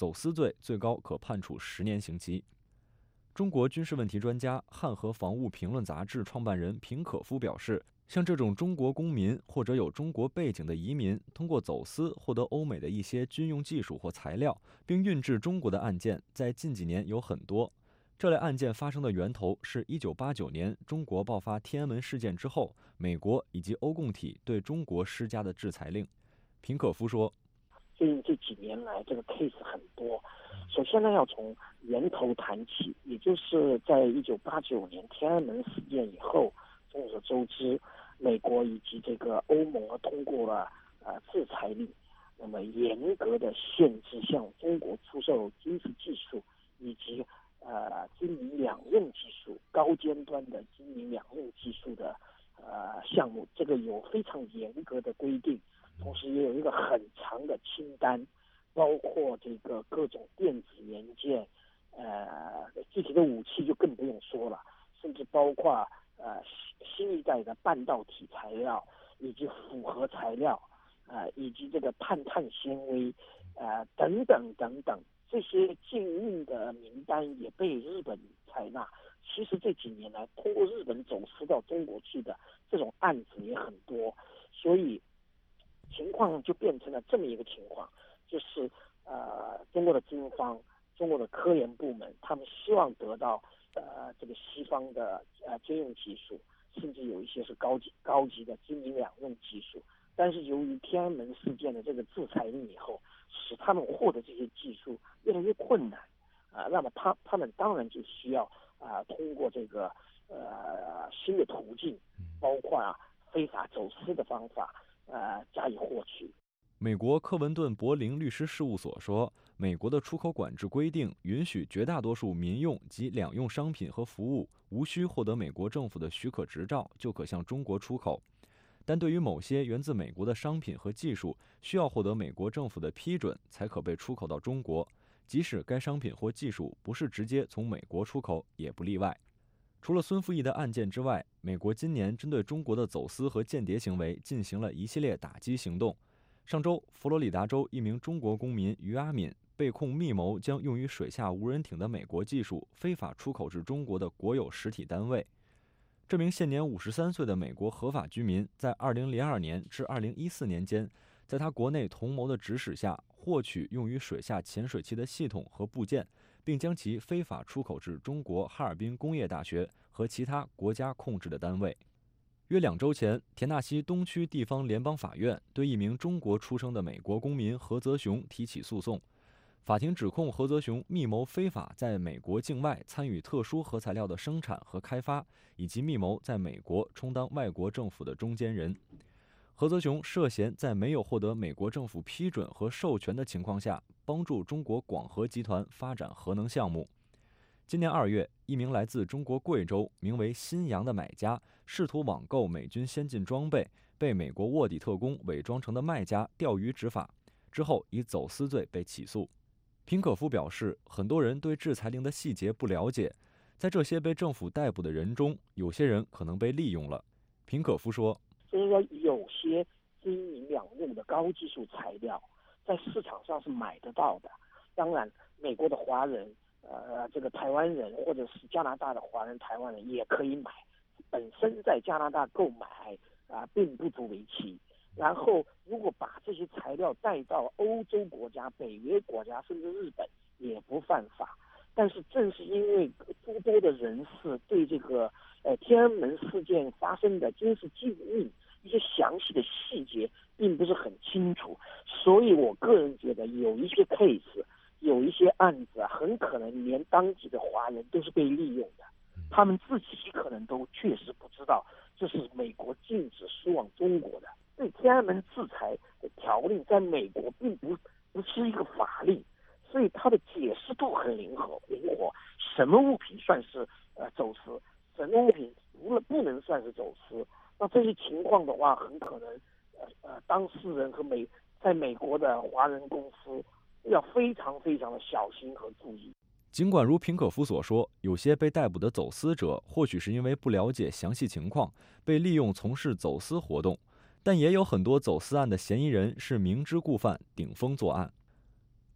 走私罪最高可判处十年刑期。中国军事问题专家、汉和防务评论杂志创办人平可夫表示，像这种中国公民或者有中国背景的移民，通过走私获得欧美的一些军用技术或材料，并运至中国的案件，在近几年有很多。这类案件发生的源头是一九八九年中国爆发天安门事件之后，美国以及欧共体对中国施加的制裁令。平可夫说， 最近这几年来，这个 case 很多。首先呢，要从源头谈起，也就是在一九八九年天安门事件以后，众所周知，美国以及这个欧盟啊通过了呃制裁令，那么严格的限制向中国出售军事技术以及呃军民两用技术、高尖端的军民两用技术的呃项目，这个有非常严格的规定，同时也有一个很长的清单。包括这个各种电子元件，呃，具体的武器就更不用说了，甚至包括呃新一代的半导体材料，以及复合材料，呃，以及这个碳碳纤维，呃，等等等等，这些禁运的名单也被日本采纳。其实这几年来，通过日本走私到中国去的这种案子也很多，所以情况就变成了这么一个情况。就是呃，中国的军方、中国的科研部门，他们希望得到呃这个西方的呃军用技术，甚至有一些是高级高级的军民两用技术。但是由于天安门事件的这个制裁令以后，使他们获得这些技术越来越困难啊、呃。那么他他们当然就需要啊、呃、通过这个呃新的途径，包括啊非法走私的方法呃加以获取。 美国科文顿柏林律师事务所说，美国的出口管制规定允许绝大多数民用及两用商品和服务无需获得美国政府的许可执照就可向中国出口，但对于某些源自美国的商品和技术，需要获得美国政府的批准才可被出口到中国，即使该商品或技术不是直接从美国出口，也不例外。除了孙富义的案件之外，美国今年针对中国的走私和间谍行为进行了一系列打击行动。上周，佛罗里达州一名中国公民于阿敏被控密谋将用于水下无人艇的美国技术非法出口至中国的国有实体单位。这名现年五十三岁的美国合法居民，在二零零二年至二零一四年间，在他国内同谋的指使下，获取用于水下潜水器的系统和部件，并将其非法出口至中国哈尔滨工业大学和其他国家控制的单位。约两周前，田纳西东区地方联邦法院对一名中国出生的美国公民何泽雄提起诉讼。法庭指控何泽雄密谋非法在美国境外参与特殊核材料的生产和开发，以及密谋在美国充当外国政府的中间人。何泽雄涉嫌在没有获得美国政府批准和授权的情况下，帮助中国广核集团发展核能项目。今年二月，一名来自中国贵州名为新阳的买家试图网购美军先进装备，被美国卧底特工伪装成的卖家钓鱼执法，之后以走私罪被起诉。平可夫表示，很多人对制裁令的细节不了解，在这些被政府逮捕的人中，有些人可能被利用了。平可夫说， 就是说有些军民两用的高技术材料在市场上是买得到的，当然美国的华人呃，这个台湾人或者是加拿大的华人、台湾人也可以买，本身在加拿大购买啊、呃，并不足为奇。然后，如果把这些材料带到欧洲国家、北约国家，甚至日本，也不犯法。但是，正是因为诸多的人士对这个呃天安门事件发生的军事机密一些详细的细节并不是很清楚，所以我个人觉得有一些 case。有一些案子啊，很可能连当地的华人都是被利用的，他们自己可能都确实不知道这是美国禁止输往中国的。对天安门制裁的条令，在美国并不不是一个法令，所以它的解释度很灵活，灵活。什么物品算是呃走私，什么物品不不能算是走私？那这些情况的话，很可能呃呃当事人和美在美国的华人公司。要非常非常的小心和注意。 尽管如平可夫所说，有些被逮捕的走私者或许是因为不了解详细情况，被利用从事走私活动，但也有很多走私案的嫌疑人是明知故犯，顶风作案。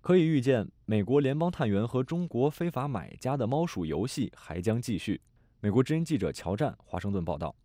可以预见，美国联邦探员和中国非法买家的猫鼠游戏还将继续。美国之音记者乔战华盛顿报道。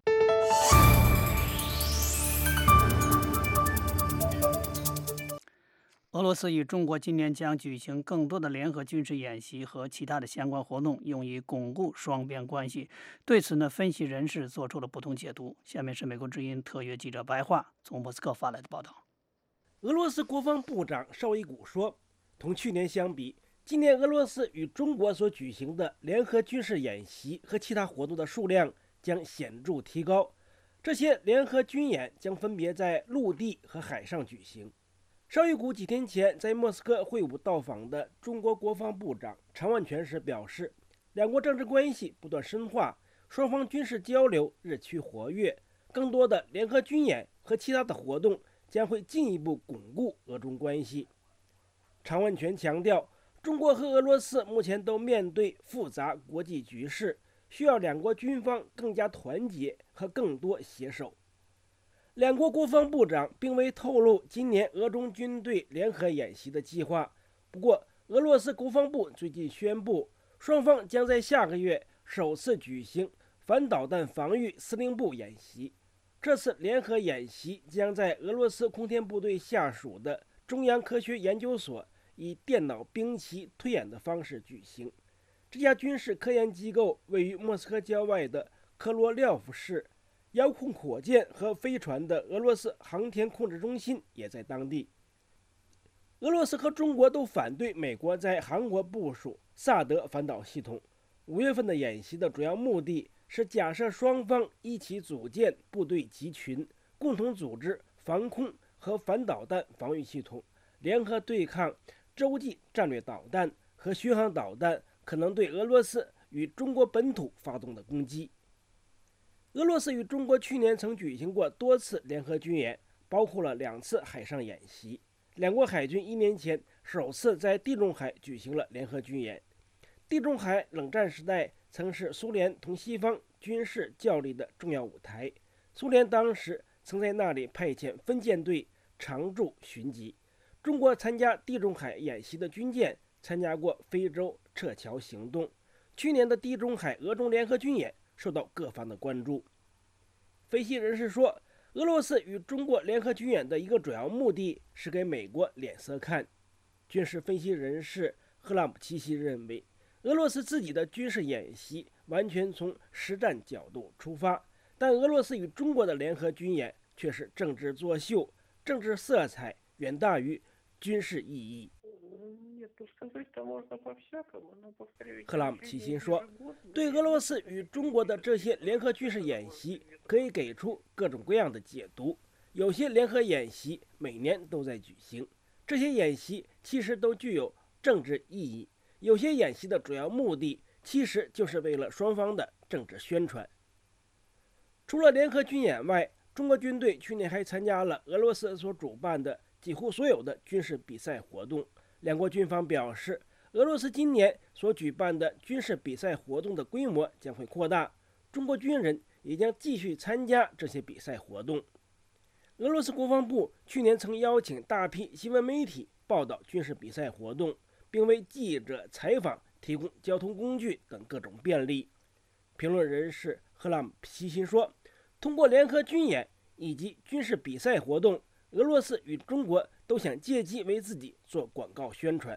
俄罗斯与中国今年将举行更多的联合军事演习和其他的相关活动，用以巩固双边关系。对此呢，分析人士做出了不同解读。下面是美国之音特约记者白桦从莫斯科发来的报道。 俄罗斯国防部长绍伊古说，同去年相比，今年俄罗斯与中国所举行的联合军事演习和其他活动的数量将显著提高。这些联合军演将分别在陆地和海上举行。绍伊古几天前在莫斯科会晤到访的中国国防部长常万全时表示，两国政治关系不断深化，双方军事交流日趋活跃，更多的联合军演和其他的活动将会进一步巩固俄中关系。常万全强调，中国和俄罗斯目前都面对复杂国际局势，需要两国军方更加团结和更多携手。两国国防部长并未透露今年俄中军队联合演习的计划。不过，俄罗斯国防部最近宣布，双方将在下个月首次举行反导弹防御司令部演习。这次联合演习将在俄罗斯空天部队下属的中央科学研究所以电脑兵棋推演的方式举行。这家军事科研机构位于莫斯科郊外的科罗廖夫市。遥控火箭和飞船的俄罗斯航天控制中心也在当地。俄罗斯和中国都反对美国在韩国部署萨德反导系统。五月份的演习的主要目的是假设双方一起组建部队集群，共同组织防空和反导弹防御系统，联合对抗洲际战略导弹和巡航导弹可能对俄罗斯与中国本土发动的攻击。俄罗斯与中国去年曾举行过多次联合军演，包括了两次海上演习。两国海军一年前首次在地中海举行了联合军演。地中海冷战时代曾是苏联同西方军事较力的重要舞台，苏联当时曾在那里派遣分舰队常驻巡击。中国参加地中海演习的军舰参加过非洲撤侨行动。去年的地中海俄中联合军演受到各方的关注。分析人士说，俄罗斯与中国联合军演的一个主要目的是给美国脸色看。军事分析人士赫拉姆齐希认为，俄罗斯自己的军事演习完全从实战角度出发，但俄罗斯与中国的联合军演却是政治作秀，政治色彩远大于军事意义。赫拉姆齐辛说，对俄罗斯与中国的这些联合军事演习可以给出各种各样的解读。有些联合演习每年都在举行，这些演习其实都具有政治意义。有些演习的主要目的其实就是为了双方的政治宣传。除了联合军演外，中国军队去年还参加了俄罗斯所主办的几乎所有的军事比赛活动。两国军方表示，俄罗斯今年所举办的军事比赛活动的规模将会扩大，中国军人也将继续参加这些比赛活动。俄罗斯国防部去年曾邀请大批新闻媒体报道军事比赛活动，并为记者采访提供交通工具等各种便利。评论人士赫拉姆齐辛说，通过联合军演以及军事比赛活动，俄罗斯与中国都想借机为自己做广告宣传。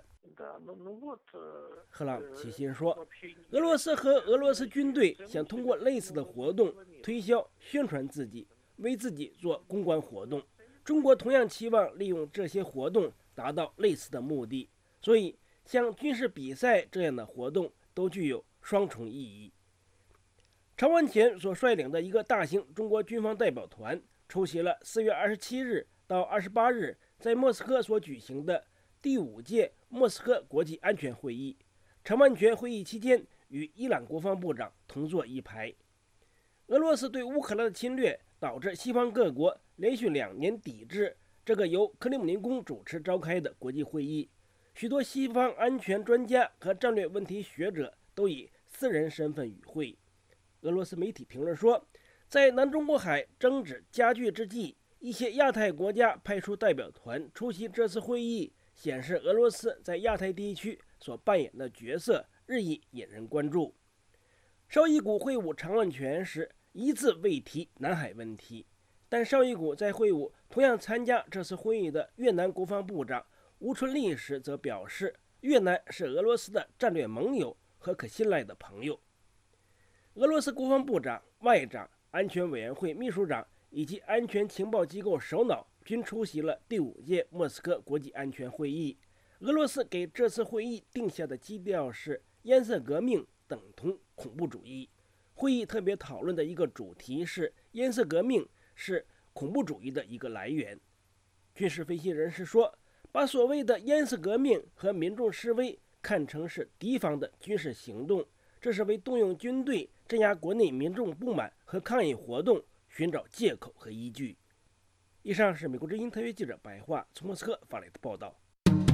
赫拉姆齐辛说，俄罗斯和俄罗斯军队想通过类似的活动推销宣传自己，为自己做公关活动。中国同样期望利用这些活动达到类似的目的，所以像军事比赛这样的活动都具有双重意义。常万全所率领的一个大型中国军方代表团出席了四月二十七日到二十八日在莫斯科所举行的第五届莫斯科国际安全会议。常万全会议期间与伊朗国防部长同坐一排。俄罗斯对乌克兰的侵略导致西方各国连续两年抵制这个由克里姆林宫主持召开的国际会议。许多西方安全专家和战略问题学者都以私人身份与会。俄罗斯媒体评论说，在南中国海争执加剧之际，一些亚太国家派出代表团出席这次会议， 显示俄罗斯在亚太地区所扮演的角色日益引人关注。绍伊古会晤常万全时一字未提南海问题，但绍伊古在会晤同样参加这次会议的越南国防部长吴春丽时则表示，越南是俄罗斯的战略盟友和可信赖的朋友。俄罗斯国防部长、外长、安全委员会秘书长以及安全情报机构首脑均出席了第五届莫斯科国际安全会议。俄罗斯给这次会议定下的基调是颜色革命等同恐怖主义。会议特别讨论的一个主题是颜色革命是恐怖主义的一个来源。军事分析人士说，把所谓的颜色革命和民众示威看成是敌方的军事行动，这是为动用军队镇压国内民众不满和抗议活动寻找借口和依据。以上是美国之音特约记者白桦从莫斯科发来的报道。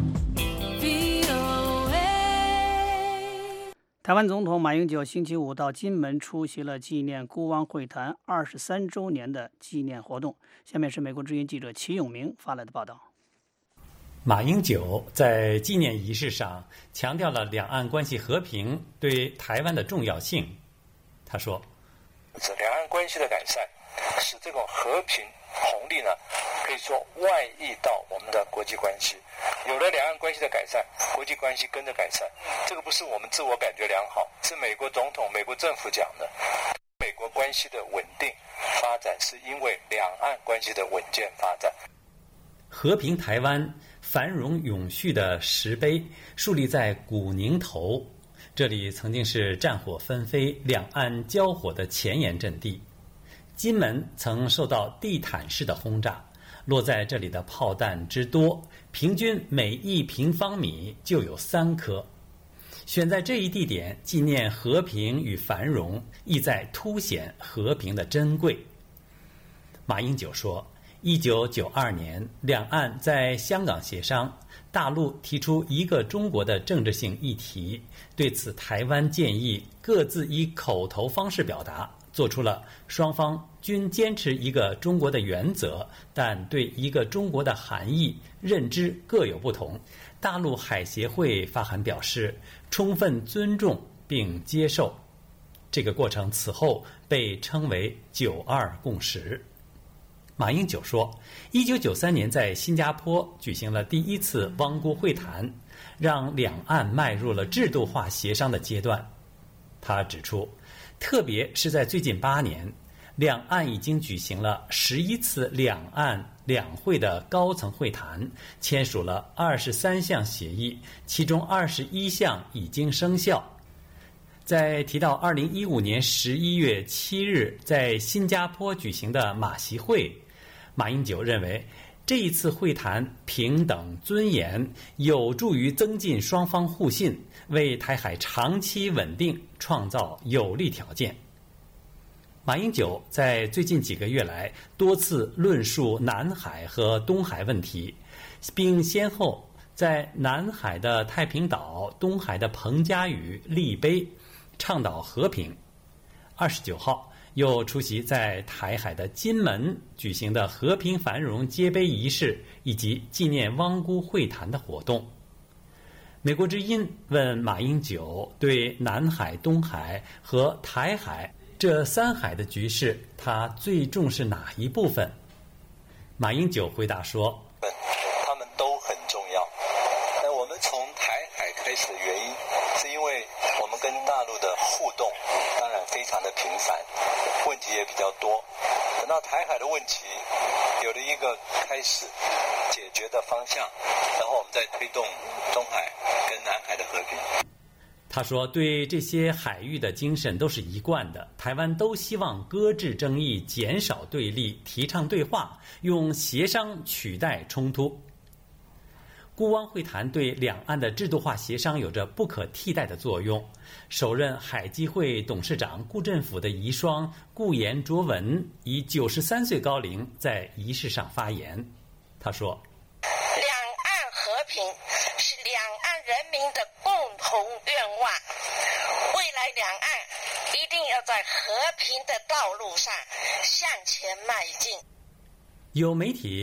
台湾总统马英九星期五到金门出席了纪念孤汪会谈二十三周年的纪念活动。下面是美国之音记者齐永明发来的报道。 马英九在纪念仪式上强调了两岸关系和平对台湾的重要性。他说， 两岸关系的改善使这种和平红利呢，可以说外溢到我们的国际关系。有了两岸关系的改善，国际关系跟着改善，这个不是我们自我感觉良好，是美国总统、美国政府讲的。美国关系的稳定发展是因为两岸关系的稳健发展。 和平台湾、繁荣永续的石碑树立在古宁头，这里曾经是战火纷飞、两岸交火的前沿阵地。金门曾受到地毯式的轰炸，落在这里的炮弹之多，平均每一平方米就有三颗。选在这一地点纪念和平与繁荣，意在凸显和平的珍贵。马英九说，一九九二年两岸在香港协商，大陆提出一个中国的政治性议题，对此台湾建议各自以口头方式表达，做出了双方均坚持一个中国的原则，但对一个中国的含义认知各有不同。大陆海协会发函表示充分尊重并接受。这个过程此后被称为九二共识。马英九说，一九九三年在新加坡举行了第一次汪辜会谈，让两岸迈入了制度化协商的阶段。他指出，特别是在最近八年，两岸已经举行了十一次两岸两会的高层会谈，签署了二十三项协议，其中二十一项已经生效。在提到二零一五年十一月七日在新加坡举行的马习会，马英九认为这一次会谈平等尊严，有助于增进双方互信，为台海长期稳定创造有利条件。马英九在最近几个月来多次论述南海和东海问题，并先后在南海的太平岛、东海的彭佳屿立碑，倡导和平。二十九号又出席在台海的金门举行的和平繁荣揭碑仪式以及纪念汪辜会谈的活动。美国之音问马英九对南海、东海和台海这三海的局势，他最重视哪一部分？马英九回答说， 他们都很重要。那我们从台海开始的原因，是因为我们跟大陆的互动当然非常的频繁，问题也比较多。等到台海的问题有了一个开始解决的方向，然后我们再推动东海跟南海的和平。 他说，对这些海域的精神都是一贯的，台湾都希望搁置争议，减少对立，提倡对话，用协商取代冲突。孤汪会谈对两岸的制度化协商有着不可替代的作用。首任海基会董事长顾振甫的遗孀顾延卓文以九十三岁高龄在仪式上发言。他说， 两岸和平是两岸人民的共同愿望，未来两岸一定要在和平的道路上向前迈进。 有媒体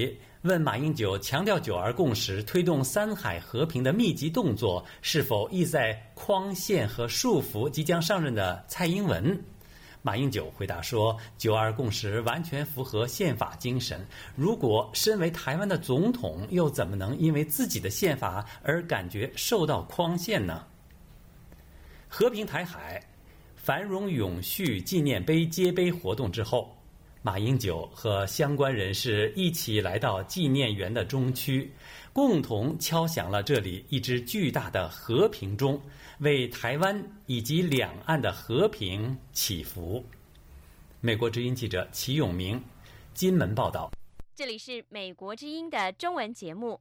问马英九强调九二共识、推动三海和平的密集动作是否意在框限和束缚即将上任的蔡英文。马英九回答说，九二共识完全符合宪法精神，如果身为台湾的总统，又怎么能因为自己的宪法而感觉受到框限呢？和平台海、繁荣永续纪念碑揭碑活动之后，马英九和相关人士一起来到纪念园的中区，共同敲响了这里一支巨大的和平钟，为台湾以及两岸的和平祈福。美国之音记者齐永明，金门报道。 这里是美国之音的中文节目。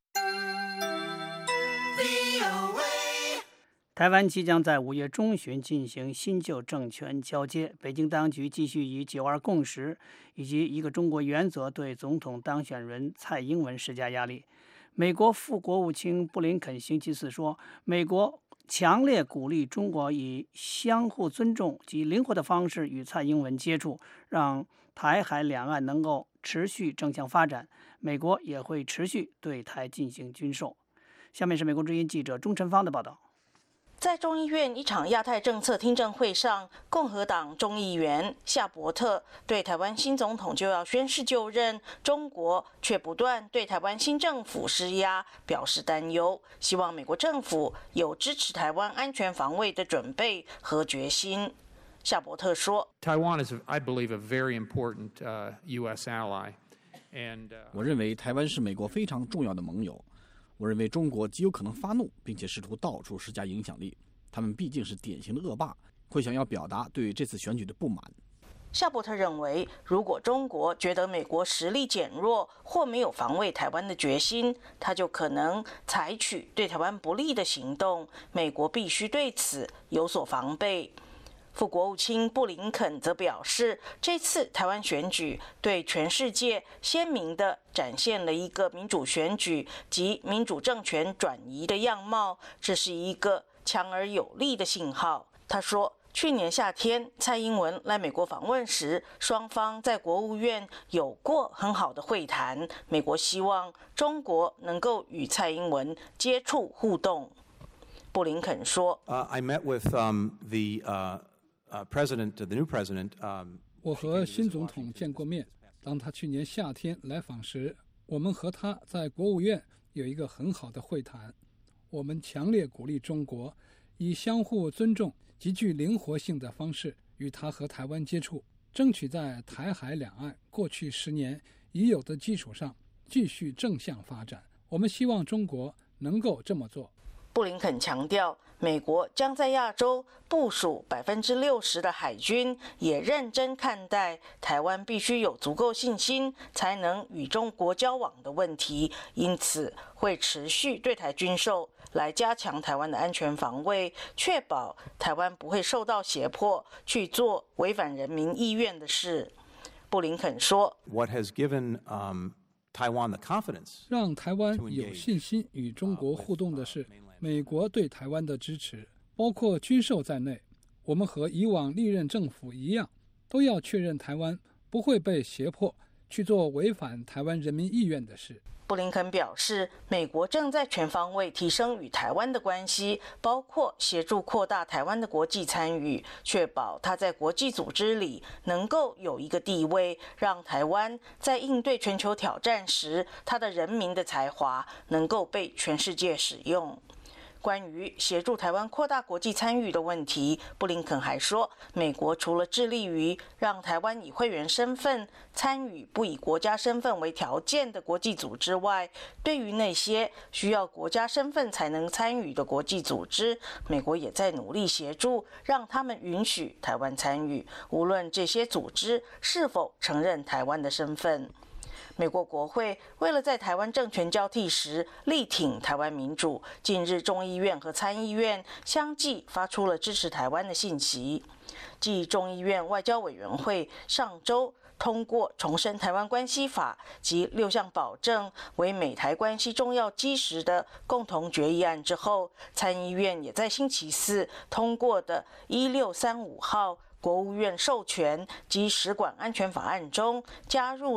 台湾即将在五月中旬进行新旧政权交接，北京当局继续以九二共识以及一个中国原则对总统当选人蔡英文施加压力。美国副国务卿布林肯星期四说，美国强烈鼓励中国以相互尊重及灵活的方式与蔡英文接触，让台海两岸能够持续正向发展。美国也会持续对台进行军售。下面是美国之音记者钟晨芳的报道。 在众议院一场亚太政策听证会上，共和党众议员夏伯特对台湾新总统就要宣誓就任，中国却不断对台湾新政府施压，表示担忧，希望美国政府有支持台湾安全防卫的准备和决心。夏伯特说 Taiwan is, I believe, a very important uh, U S ally. And, uh, 我认为台湾是美国非常重要的盟友。我认为中国极有可能发怒，并且试图到处施加影响力。他们毕竟是典型的恶霸，会想要表达对这次选举的不满。 夏伯特认为，如果中国觉得美国实力减弱或没有防卫台湾的决心，他就可能采取对台湾不利的行动。美国必须对此有所防备。副国务卿布林肯则表示，这次台湾选举对全世界鲜明地展现了一个民主选举及民主政权转移的样貌，这是一个强而有力的信号。他说，去年夏天蔡英文来美国访问时，双方在国务院有过很好的会谈，美国希望中国能够与蔡英文接触互动。布林肯说、 uh, I met with, um, the, uh Uh, president, the new president, um, 我和新总统见过面。当他去年夏天来访时，我们和他在国务院有一个很好的会谈。我们强烈鼓励中国以相互尊重、极具灵活性的方式与他和台湾接触，争取在台海两岸过去十年已有的基础上继续正向发展。我们希望中国能够这么做。 布林肯强调，美国将在亚洲部署百分之六十的海军，也认真看待台湾必须有足够信心才能与中国交往的问题，因此会持续对台军售，来加强台湾的安全防卫，确保台湾不会受到胁迫去做违反人民意愿的事。布林肯说 What has given, um, Taiwan the confidence 让台湾有信心与中国互动的是美国对台湾的支持，包括军售在内。我们和以往历任政府一样，都要确认台湾不会被胁迫去做违反台湾人民意愿的事。 布林肯表示，美国正在全方位提升与台湾的关系，包括协助扩大台湾的国际参与，确保它在国际组织里能够有一个地位，让台湾在应对全球挑战时，它的人民的才华能够被全世界使用。关于协助台湾扩大国际参与的问题，布林肯还说，美国除了致力于让台湾以会员身份参与不以国家身份为条件的国际组织外，对于那些需要国家身份才能参与的国际组织，美国也在努力协助让他们允许台湾参与，无论这些组织是否承认台湾的身份。美国国会为了在台湾政权交替时力挺台湾民主，近日众议院和参议院相继发出了支持台湾的信息。继众议院外交委员会上周通过重申台湾关系法及六项保证为美台关系重要基石的共同决议案之后，参议院也在星期四通过的一六三五号国务院授权及使馆安全法案中加入了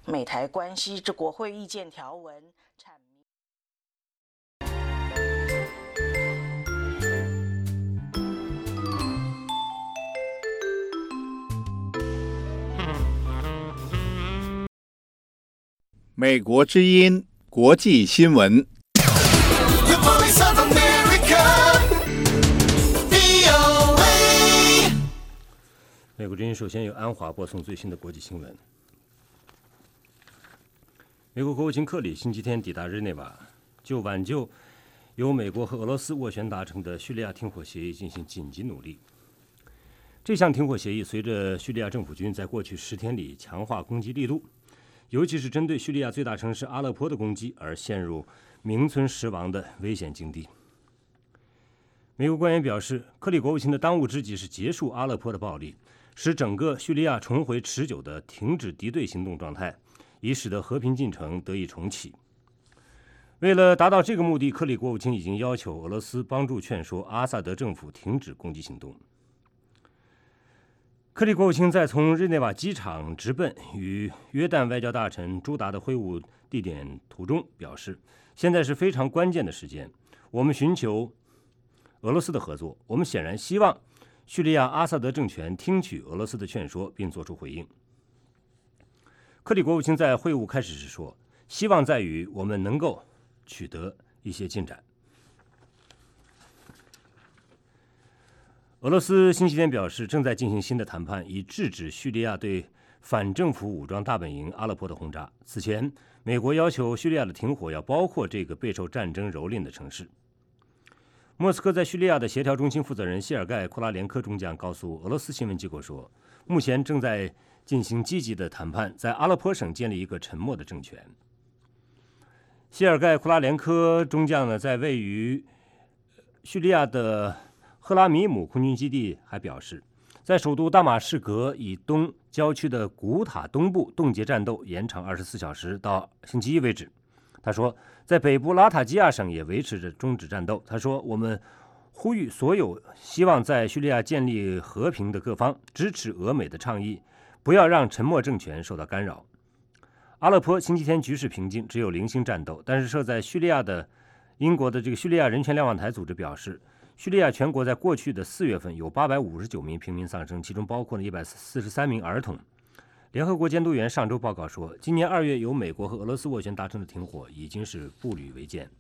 美台关系之国会意见条文。 美国之音国际新闻。 美国之音首先由安华播送最新的国际新闻。美国国务卿克里星期天抵达日内瓦，就挽救由美国和俄罗斯斡旋达成的叙利亚停火协议进行紧急努力。这项停火协议随着叙利亚政府军在过去十天里强化攻击力度，尤其是针对叙利亚最大城市阿勒颇的攻击而陷入名存实亡的危险境地。美国官员表示，克里国务卿的当务之急是结束阿勒颇的暴力，使整个叙利亚重回持久的停止敌对行动状态，以使得和平进程得以重启。为了达到这个目的，克里国务卿已经要求俄罗斯帮助劝说阿萨德政府停止攻击行动。克里国务卿在从日内瓦机场直奔与约旦外交大臣朱达的会晤地点途中表示，现在是非常关键的时间，我们寻求俄罗斯的合作，我们显然希望叙利亚阿萨德政权听取俄罗斯的劝说并作出回应。克里国务卿在会晤开始时说，希望在于我们能够取得一些进展。俄罗斯星期天表示，正在进行新的谈判，以制止叙利亚对反政府武装大本营阿勒颇的轰炸。此前，美国要求叙利亚的停火要包括这个备受战争蹂躏的城市。莫斯科在叙利亚的协调中心负责人谢尔盖·库拉连科中将告诉俄罗斯新闻机构说，目前正在进行积极的谈判，在阿勒颇省建立一个沉默的政权。谢尔盖·库拉连科中将呢，在位于叙利亚的赫拉米姆空军基地还表示，在首都大马士革以东郊区的古塔东部冻结战斗延长二十四小时到星期一为止。他说，在北部拉塔基亚省也维持着终止战斗。他说，我们呼吁所有希望在叙利亚建立和平的各方支持俄美的倡议，不要让沉默政权受到干扰。阿勒颇星期天局势平静，只有零星战斗，但是设在叙利亚的英国的这个叙利亚人权瞭望台组织表示，叙利亚全国在过去的四月份有八百五十九名平民丧生，其中包括了一百四十三名儿童。联合国监督员上周报告说，今年二月由美国和俄罗斯斡旋达成的停火已经是步履维艰。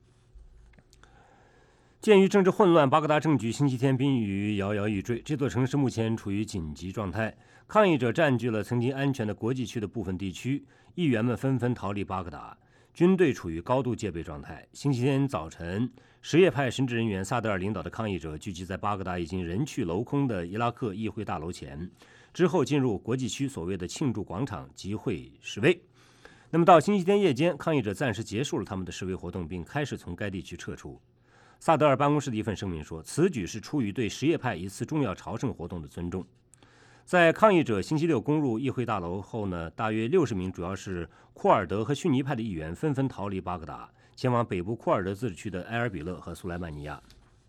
鉴于政治混乱，巴格达政局星期天濒于摇摇欲坠，这座城市目前处于紧急状态，抗议者占据了曾经安全的国际区的部分地区，议员们纷纷逃离巴格达，军队处于高度戒备状态。星期天早晨，什叶派神职人员萨德尔领导的抗议者聚集在巴格达已经人去楼空的伊拉克议会大楼前，之后进入国际区所谓的庆祝广场集会示威。那么到星期天夜间，抗议者暂时结束了他们的示威活动，并开始从该地区撤出。萨德尔办公室的一份声明说，此举是出于对什叶派一次重要朝圣活动的尊重。在抗议者星期六攻入议会大楼后呢，大约六十名主要是库尔德和逊尼派的议员纷纷逃离巴格达，前往北部库尔德自治区的埃尔比勒和苏莱曼尼亚。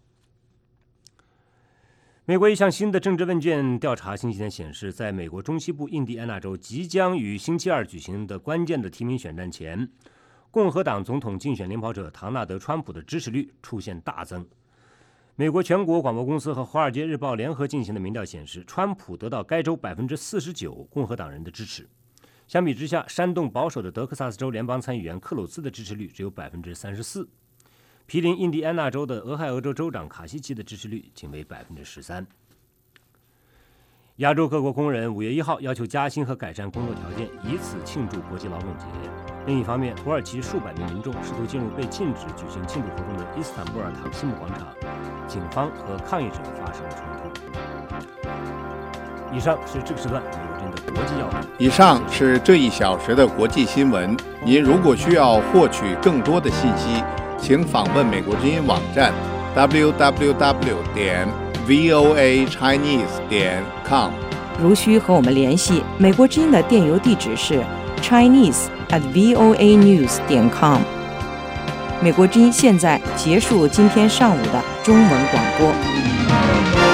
美国一项新的政治问卷调查星期天显示，在美国中西部印第安纳州即将于星期二举行的关键的提名选战前，共和党总统竞选领跑者唐纳德·川普的支持率出现大增。美国全国广播公司和《华尔街日报》联合进行的民调显示，川普得到该州百分之四十九共和党人的支持。相比之下，煽动保守的德克萨斯州联邦参议员克鲁兹的支持率只有百分之三十四。毗邻印第安纳州的俄亥俄州州长卡西奇的支持率仅为百分之十三。亚洲各国工人五月一号要求加薪和改善工作条件，以此庆祝国际劳动节。另一方面，土耳其数百名民众试图进入被禁止举行庆祝活动的伊斯坦布尔塔克西姆广场，警方和抗议者发生了冲突。以上是这个时段美国之音的国际要闻。 以上是这一小时的国际新闻。您如果需要获取更多的信息，请访问美国之音网站 double-u double-u double-u 点 v o a chinese 点 com。 如需和我们联系，美国之音的电邮地址是 chinese at v o a news 点 com。美国之音现在结束今天上午的中文广播。